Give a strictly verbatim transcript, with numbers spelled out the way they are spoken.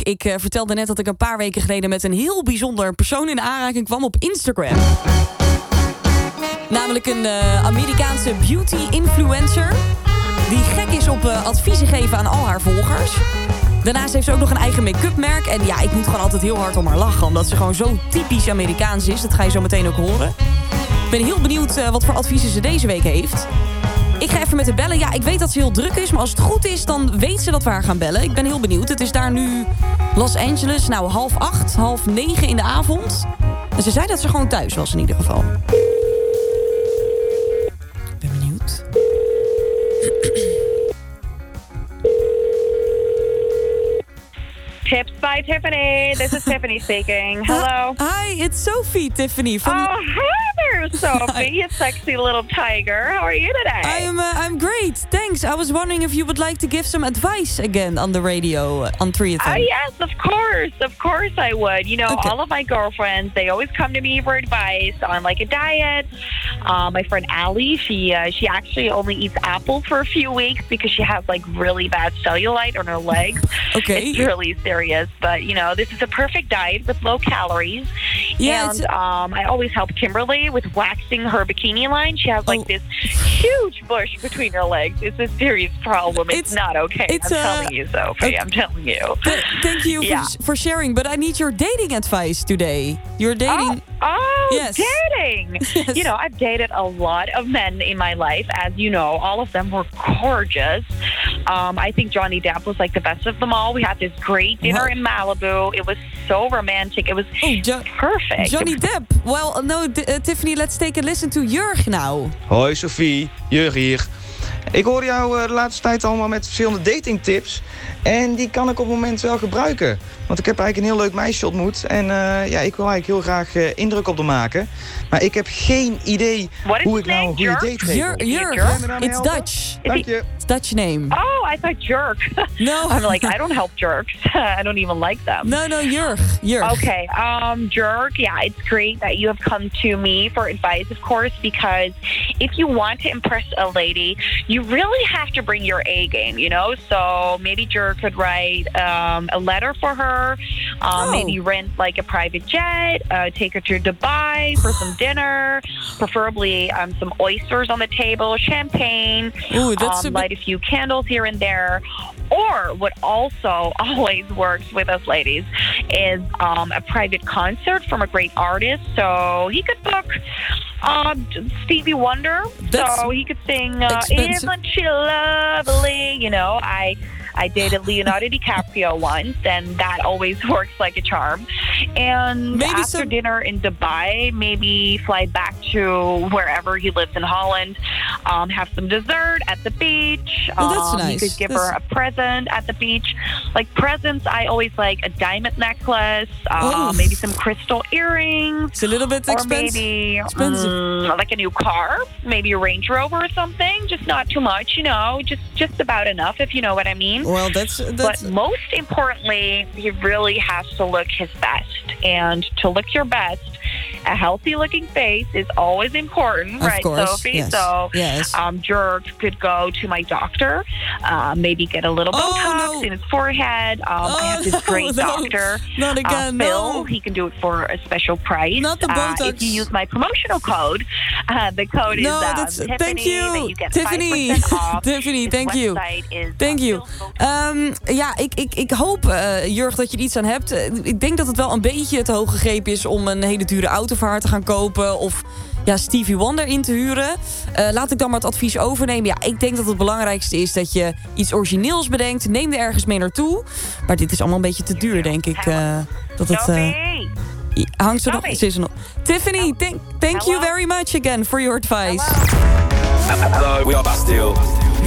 Ik uh, vertelde net dat ik een paar weken geleden met een heel bijzonder persoon in aanraking kwam op Instagram. Namelijk een uh, Amerikaanse beauty-influencer die gek is op uh, adviezen geven aan al haar volgers. Daarnaast heeft ze ook nog een eigen make-up merk. En ja, ik moet gewoon altijd heel hard om haar lachen, omdat ze gewoon zo typisch Amerikaans is. Dat ga je zo meteen ook horen. Ik ben heel benieuwd uh, wat voor adviezen ze deze week heeft. Ik ga even met haar bellen. Ja, ik weet dat ze heel druk is, maar als het goed is, dan weet ze dat we haar gaan bellen. Ik ben heel benieuwd. Het is daar nu Los Angeles, nou half acht, half negen in de avond. En ze zei dat ze gewoon thuis was in ieder geval. Ik ben benieuwd. Tips by Tiffany. This is Tiffany speaking. Hello. Hi, it's Sophie, Tiffany. From... Oh, hi there, Sophie. You sexy little tiger. How are you today? I'm uh, I'm great. Thanks. I was wondering if you would like to give some advice again on the radio uh, on Triathlon. Oh, yes, of course. Of course I would. You know, okay. all of my girlfriends, they always come to me for advice on, like, a diet. Uh, my friend Allie, she, uh, she actually only eats apples for a few weeks because she has, like, really bad cellulite on her legs. Okay. It's really serious. But, you know, this is a perfect diet with low calories. Yeah, and um, I always help Kimberly with waxing her bikini line. She has, like, oh. this huge bush between her legs. It's a serious problem. It's, it's not okay. It's, I'm uh, telling you, Sophie. okay. I'm telling you. Th- thank you yeah. for, for sharing, but I need your dating advice today. You're dating... Oh, oh yes. dating. Yes. You know, I've dated a lot of men in my life. As you know, all of them were gorgeous. Um, I think Johnny Depp was, like, the best of them all. We had this great dinner What? in Malibu. It was so romantic. It was Oh, jo- perfect. Johnny Depp. Well, no, D- uh, Tiffany, let's take a listen to Jurg now. Hoi Sophie, Jurg hier. Ik hoor jou uh, de laatste tijd allemaal met verschillende datingtips. En die kan ik op het moment wel gebruiken. Want ik heb eigenlijk een heel leuk meisje ontmoet. En uh, ja, ik wil eigenlijk heel graag uh, indruk op haar maken. Maar ik heb geen idee hoe ik nou een goede date regel. Jurg, Jurg. Jurg? It's Dutch. Dank je. It's Dutch name. Oh, I thought jerk. No. I'm like, I don't help jerks. I don't even like them. No, no, Jurg. Jurg. Okay, um, jerk, yeah, it's great that you have come to me for advice, of course, because if you want to impress a lady, you really have to bring your A game, you know? So maybe Jerk could write um, a letter for her, um, oh. maybe rent, like, a private jet, uh, take her to Dubai for some dinner, preferably um, some oysters on the table, champagne, Ooh, that's um, a light a few candles here and there. Or what also always works with us ladies is um, a private concert from a great artist. So he could book um, Stevie Wonder. That's so he could sing uh, expensive. Isn't She Lovely? You know, I... I dated Leonardo DiCaprio once, and that always works like a charm. And Maybe after some- dinner in Dubai, maybe fly back to wherever he lives in Holland, um, have some dessert at the beach. Oh, that's um, nice. You could give That's- her a present at the beach. Like presents, I always like a diamond necklace, uh, Oh. maybe some crystal earrings. It's a little bit Or expensive. maybe expensive. mm, like a new car, maybe a Range Rover or something. Just not too much, you know, just just about enough, if you know what I mean. Well, that's... that's But most importantly, he really has to look his best. And to look your best, a healthy-looking face is always important, Of right, course, Sophie? yes, So, yes. um, Jerk could go to my doctor, uh, maybe get a little Oh, Botox no. in his forehead. Um, Oh, I have this no, great no. doctor, Not uh, again, Phil. no. He can do it for a special price. Not the Uh, Botox. if you use my promotional code, uh, the code No, is uh, that's... Tiffany. Thank Then you. you get Tiffany. five percent off. Tiffany, His thank you. website is, Thank uh, you. Phil's Um, ja, ik, ik, ik hoop, uh, Jurg, dat je er iets aan hebt. Uh, ik denk dat het wel een beetje te hoog gegrepen is om een hele dure auto voor haar te gaan kopen. Of ja, Stevie Wonder in te huren. Uh, laat ik dan maar het advies overnemen. Ja, ik denk dat het belangrijkste is dat je iets origineels bedenkt. Neem er ergens mee naartoe. Maar dit is allemaal een beetje te duur, denk ik. Uh, dat het, uh, Sophie. hangt ze nog? Sophie. Ze is er nog. Tiffany, thank, thank you Hello. very much again for your advice. Hello. Hello, we are Bastille.